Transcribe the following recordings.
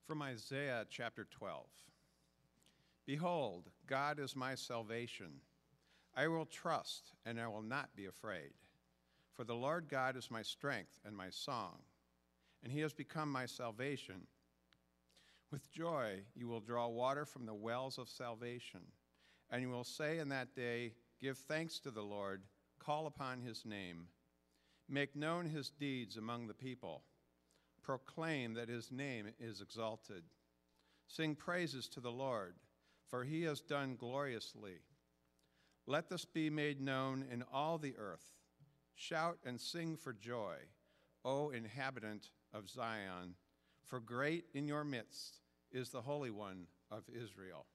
From Isaiah chapter 12. Behold, God is my salvation. I will trust, and I will not be afraid. For the Lord God is my strength and my song, and he has become my salvation. With joy you will draw water from the wells of salvation, and you will say in that day, give thanks to the Lord, call upon his name. Make known his deeds among the people. Proclaim that his name is exalted. Sing praises to the Lord, for he has done gloriously. Let this be made known in all the earth. Shout and sing for joy, O inhabitant of Zion, for great in your midst is the Holy One of Israel.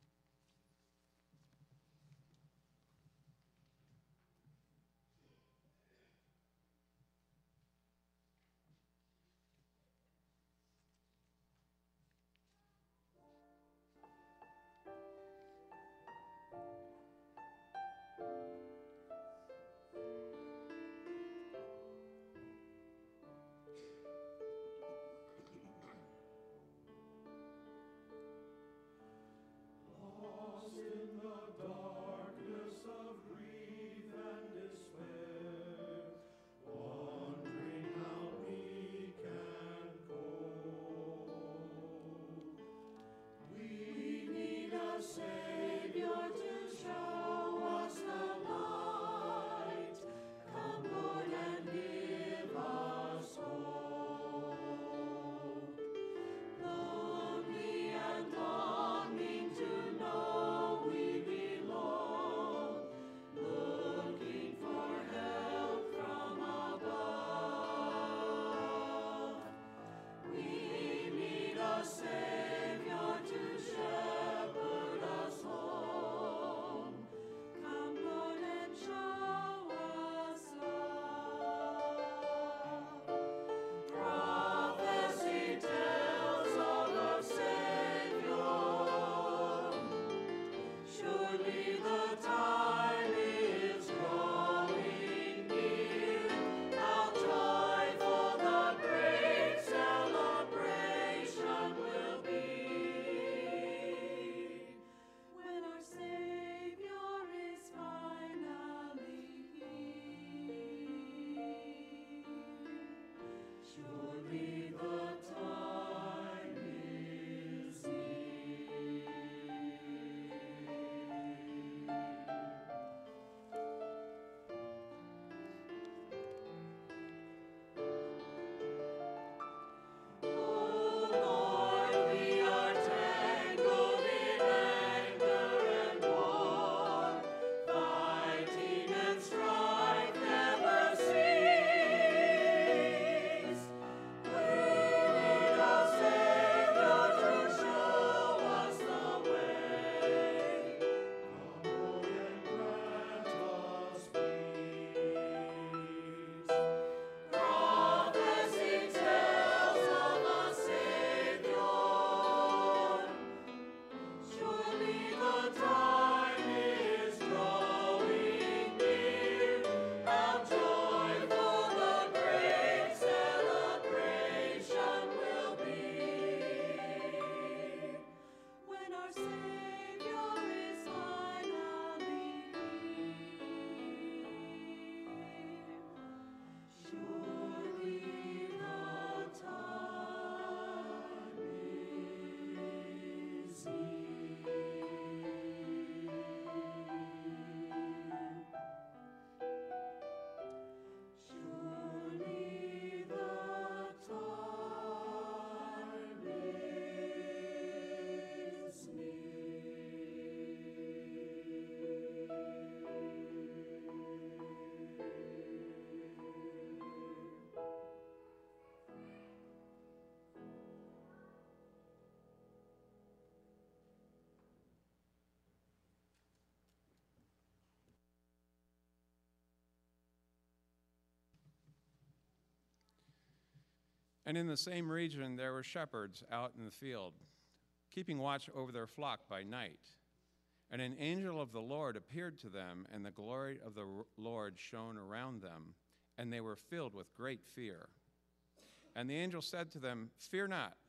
And in the same region there were shepherds out in the field, keeping watch over their flock by night. And an angel of the Lord appeared to them, and the glory of the Lord shone around them, and they were filled with great fear. And the angel said to them, fear not,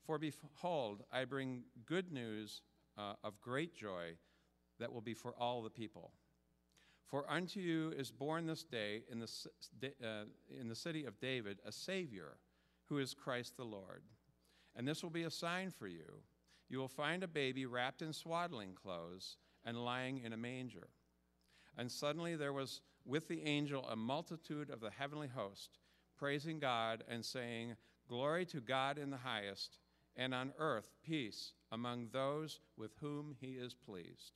For behold, I bring good news of great joy that will be for all the people. For unto you is born this day in the city of David a Savior, who is Christ the Lord. And this will be a sign for you. You will find a baby wrapped in swaddling clothes and lying in a manger. And suddenly there was with the angel a multitude of the heavenly host, praising God and saying, Glory to God in the highest, and on earth peace among those with whom he is pleased.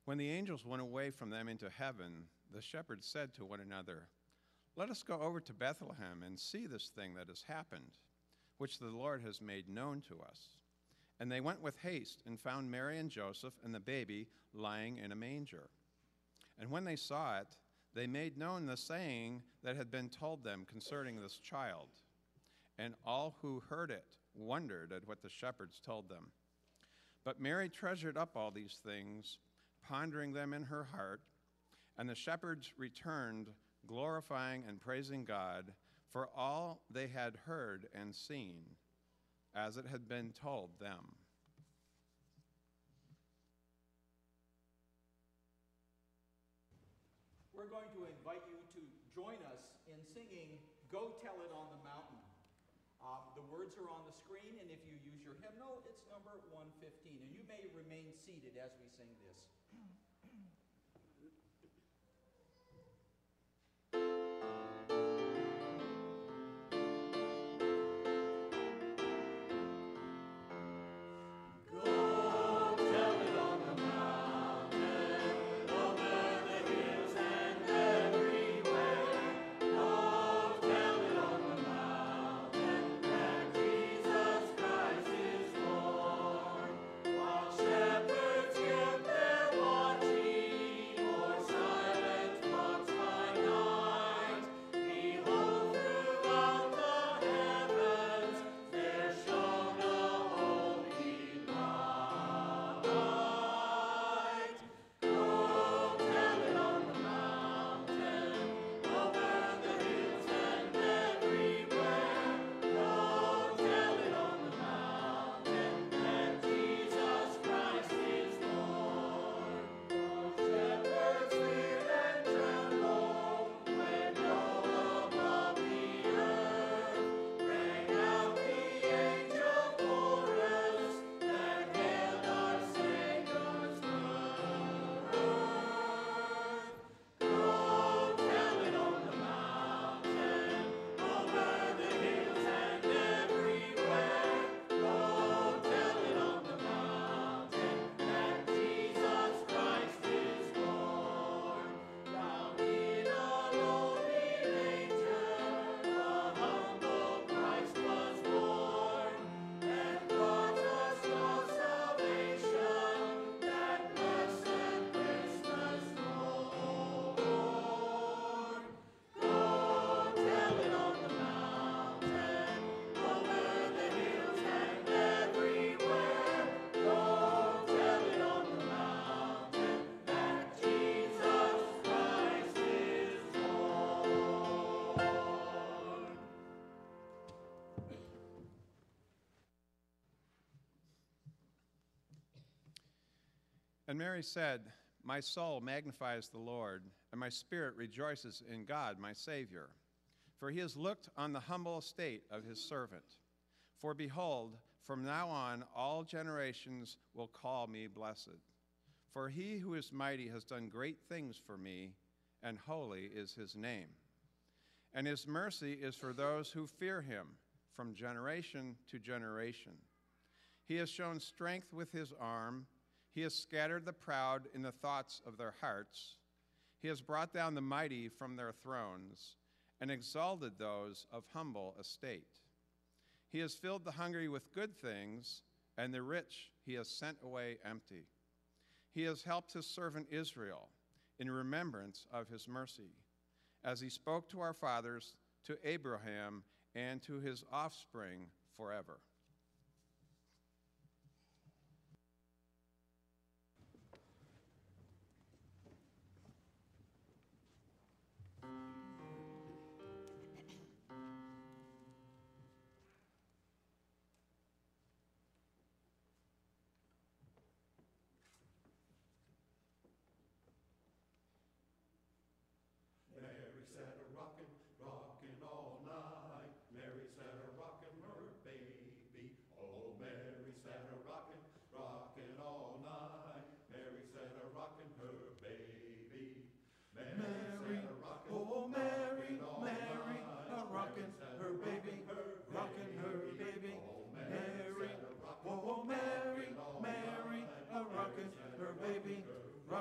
When the angels went away from them into heaven, the shepherds said to one another, "Let us go over to Bethlehem and see this thing that has happened, which the Lord has made known to us." And they went with haste and found Mary and Joseph and the baby lying in a manger. And when they saw it, they made known the saying that had been told them concerning this child. And all who heard it wondered at what the shepherds told them. But Mary treasured up all these things, pondering them in her heart. And the shepherds returned, glorifying and praising God for all they had heard and seen, as it had been told them. We're going to invite you to join us in singing "Go Tell It on the Mountain." The words are on the screen, and if you use your hymnal, it's number 115. And you may remain seated as we sing this. And Mary said, "My soul magnifies the Lord, and my spirit rejoices in God, my Savior. For he has looked on the humble estate of his servant. For behold, from now on all generations will call me blessed. For he who is mighty has done great things for me, and holy is his name. And his mercy is for those who fear him from generation to generation. He has shown strength with his arm. He has scattered the proud in the thoughts of their hearts. He has brought down the mighty from their thrones and exalted those of humble estate. He has filled the hungry with good things, and the rich he has sent away empty. He has helped his servant Israel in remembrance of his mercy, as he spoke to our fathers, to Abraham, and to his offspring forever." Mary sat a rockin' all night. Mary sat a rockin' her baby.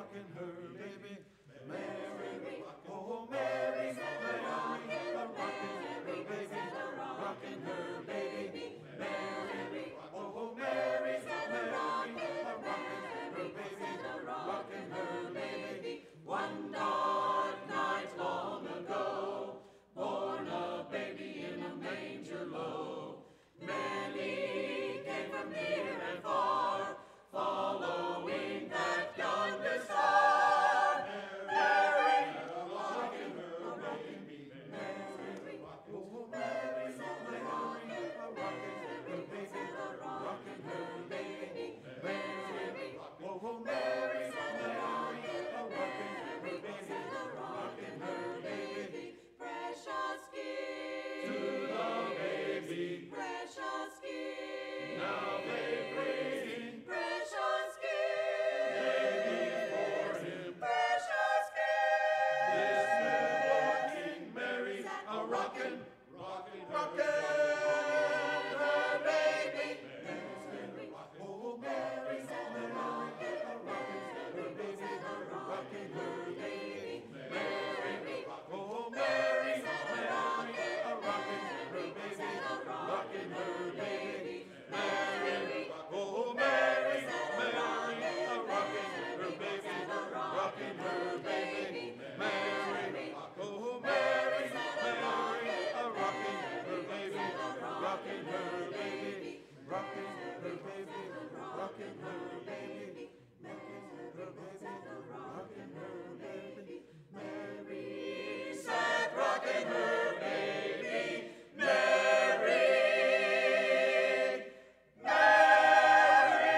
rocking her baby. Mary, oh Mary, Mary, a rocking her baby, rocking her baby. Mary, oh Mary, Mary, a rocking her baby, rocking her baby. One dark night long ago, born a baby in a manger low. Many came from near and far, following that yonder star. Mary, rocking her baby. Mary, oh Mary, Mary, a rocking her baby, rocking her baby. Mary, oh Mary, Mary, a rocking her baby, rocking her baby. Precious gift To the baby, precious gift now they bring precious gift baby for him. precious gift This newborn King Mary, a rockin', rockin' her baby. Oh Mary, Mary, a rockin' her baby, rockin' her baby. Mary, oh Mary, Mary, a rockin' her baby, rockin' her baby. Mary, oh Mary, Mary, a rockin' her baby, rockin' her baby. Mary, oh Mary, Mary, a rockin' her baby, rockin' her baby, rockin' her baby, rockin' her baby, rockin' her baby. Mary sat rockin' her baby. Mary, Mary.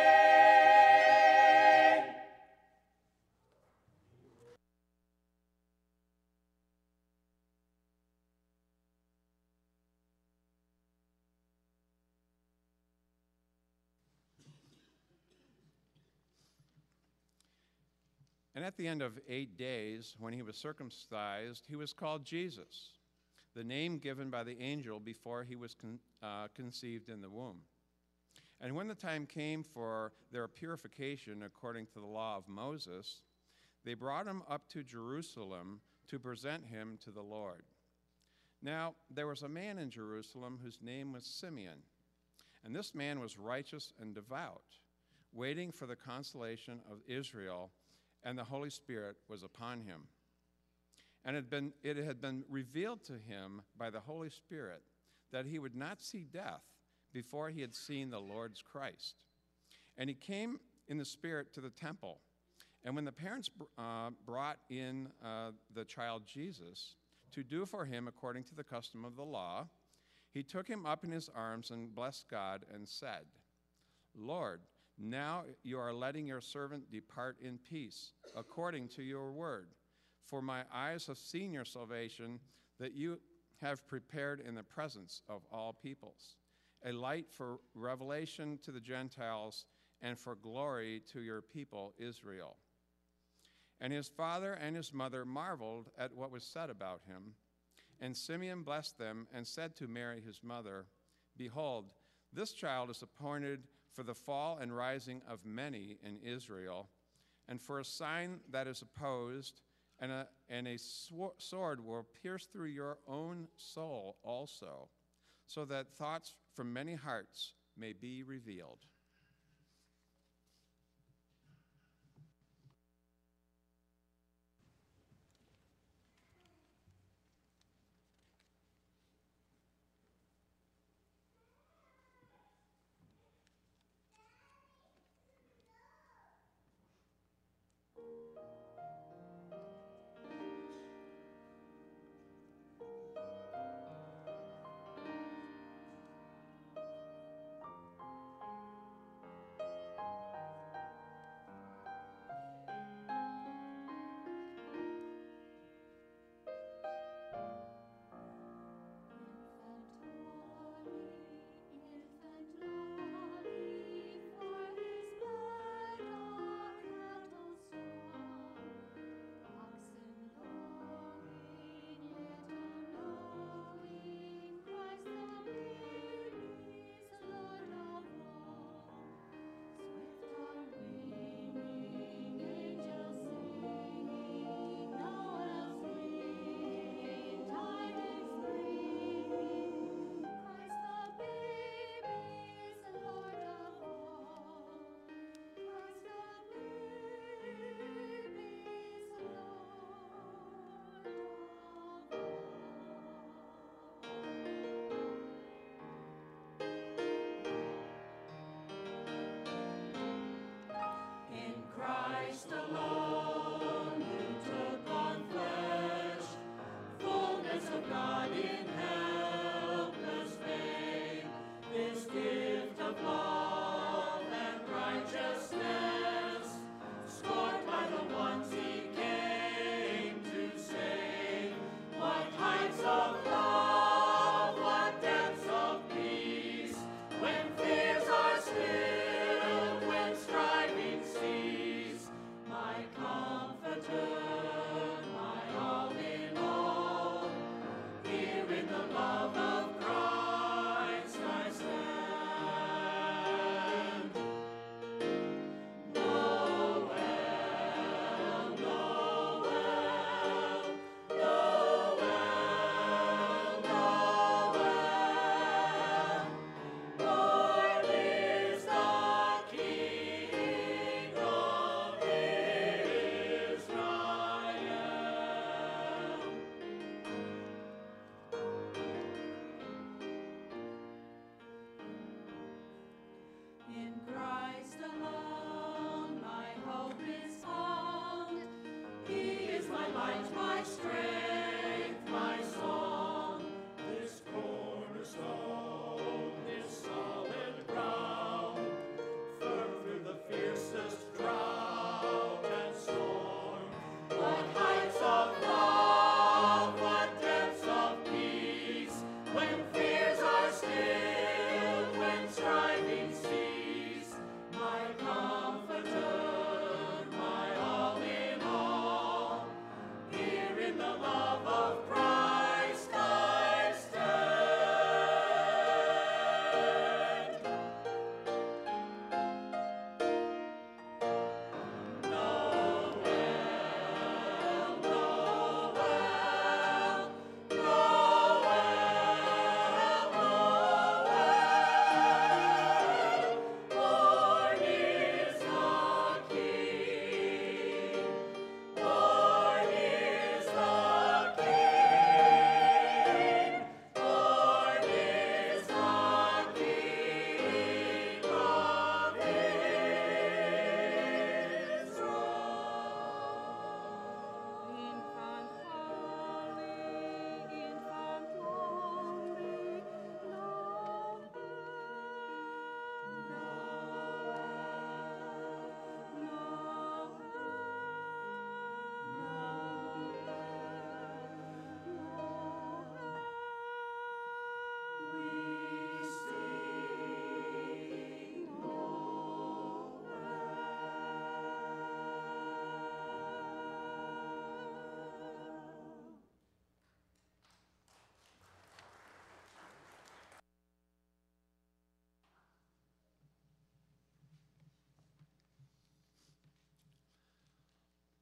And at the end of 8 days, when he was circumcised, he was called Jesus, the name given by the angel before he was conceived in the womb. And when the time came for their purification according to the law of Moses, they brought him up to Jerusalem to present him to the Lord. Now, there was a man in Jerusalem whose name was Simeon, and this man was righteous and devout, waiting for the consolation of Israel, and the Holy Spirit was upon him. And it had been revealed to him by the Holy Spirit that he would not see death before he had seen the Lord's Christ. And he came in the Spirit to the temple. And when the parents brought in the child Jesus to do for him according to the custom of the law, he took him up in his arms and blessed God and said, Lord, now you are letting your servant depart in peace, according to your word. For my eyes have seen your salvation, that you have prepared in the presence of all peoples, a light for revelation to the Gentiles and for glory to your people Israel. And his father and his mother marveled at what was said about him. And Simeon blessed them and said to Mary his mother, Behold, this child is appointed for the fall and rising of many in Israel, and for a sign that is opposed, and a sword will pierce through your own soul also, so that thoughts from many hearts may be revealed.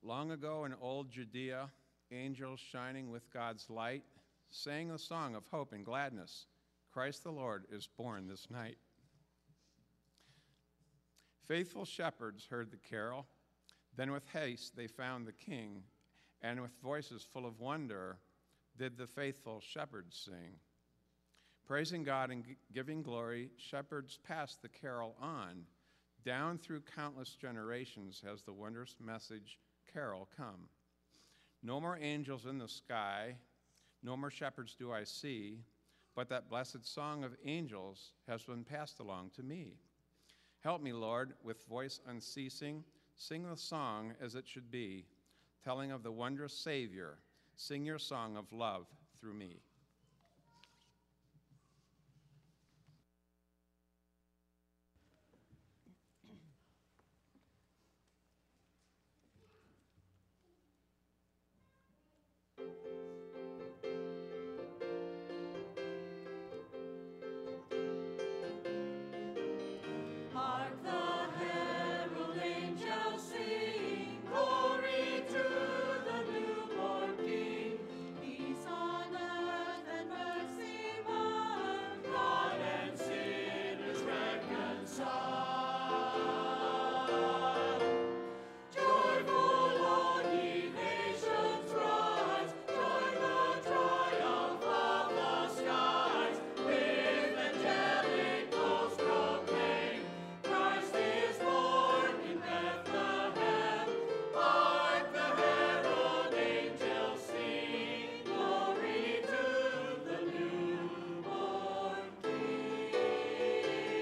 Long ago in old Judea, angels shining with God's light sang the song of hope and gladness. Christ the Lord is born this night. Faithful shepherds heard the carol. Then with haste they found the king, and with voices full of wonder did the faithful shepherds sing. Praising God and giving glory, shepherds passed the carol on. Down through countless generations has the wondrous message carol come. No more angels in the sky, no more shepherds do I see, but that blessed song of angels has been passed along to me. Help me, Lord, with voice unceasing, sing the song as it should be, telling of the wondrous Savior. Sing your song of love through me. Hark the herald angels sing, glory to the newborn King. Peace on earth and mercy won, God and sinners reconciled. Joyful all ye nations rise, join the triumph of the skies. With angelic hosts proclaim, Christ is born in Bethlehem. Hark the herald angels sing, glory to the newborn King.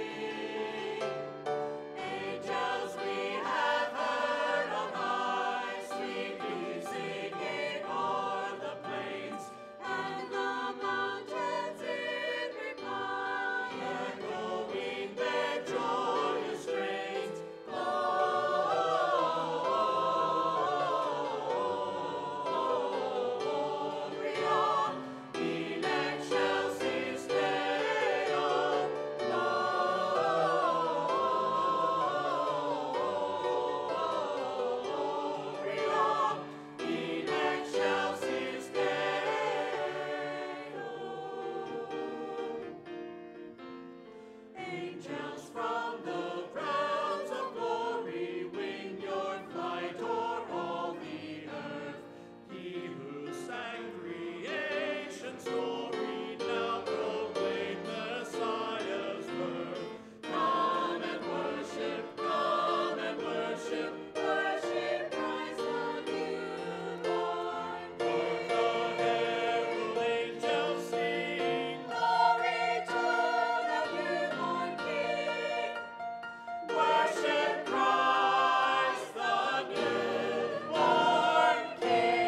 Angels we have heard on high, sweetly singing o'er the plains and the mountains in reply, echoing their joyous strains. Gloria in excelsis Deo, Gloria in excelsis Deo. Angels from the realms of glory, wing your flight o'er all the earth. He who sang creation's story now proclaim Messiah's birth. Come and worship, worship Christ the newborn King. The herald angels sing, glory to the newborn King. Worship Christ the newborn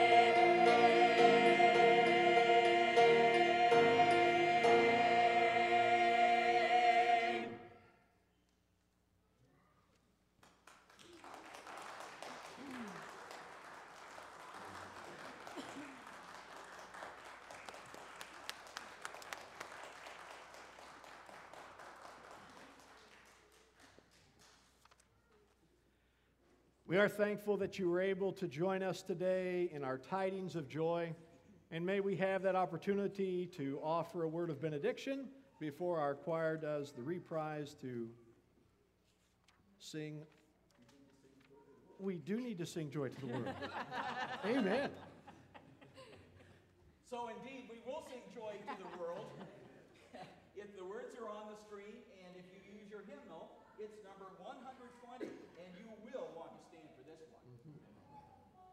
King. We are thankful that you were able to join us today in our tidings of joy, and may we have that opportunity to offer a word of benediction before our choir does the reprise to sing. We do need to sing joy to the world. Amen. So indeed, we will sing joy to the world. If the words are on the screen, and if you use your hymnal, it's number 120, and you will want to stand for this one.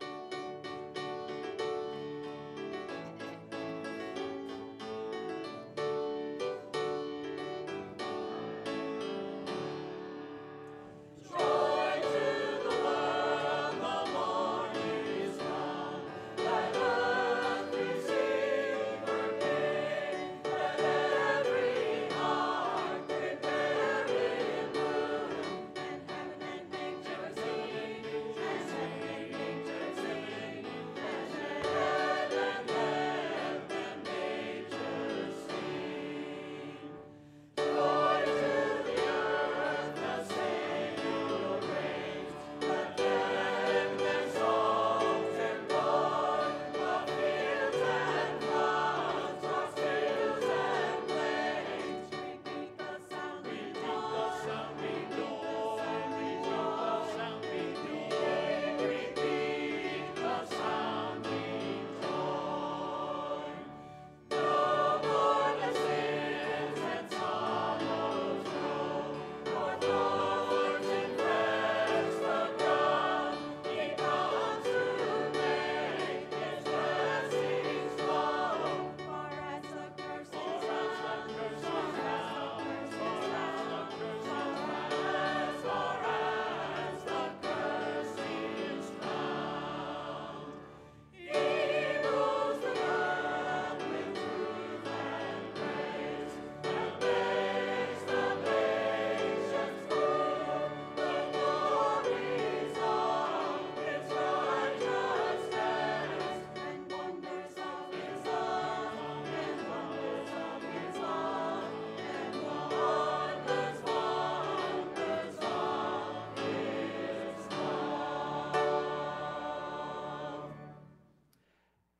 Joy to the world, the morning is come. Let earth receive her King. Let every heart prepare in bloom, and heaven and nature sing.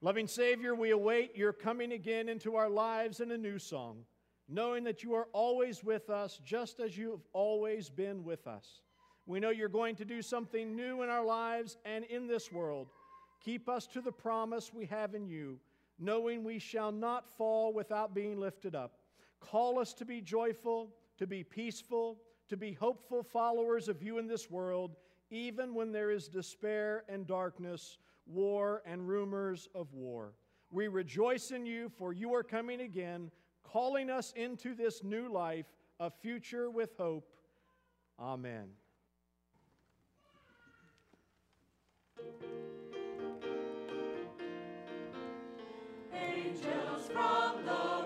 Loving Savior, we await your coming again into our lives in a new song, knowing that you are always with us, just as you have always been with us. We know you're going to do something new in our lives and in this world. Keep us to the promise we have in you, knowing we shall not fall without being lifted up. Call us to be joyful, to be peaceful, to be hopeful followers of you in this world, even when there is despair and darkness, war and rumors of war. We rejoice in you, for you are coming again, calling us into this new life, a future with hope. Amen. Angels from the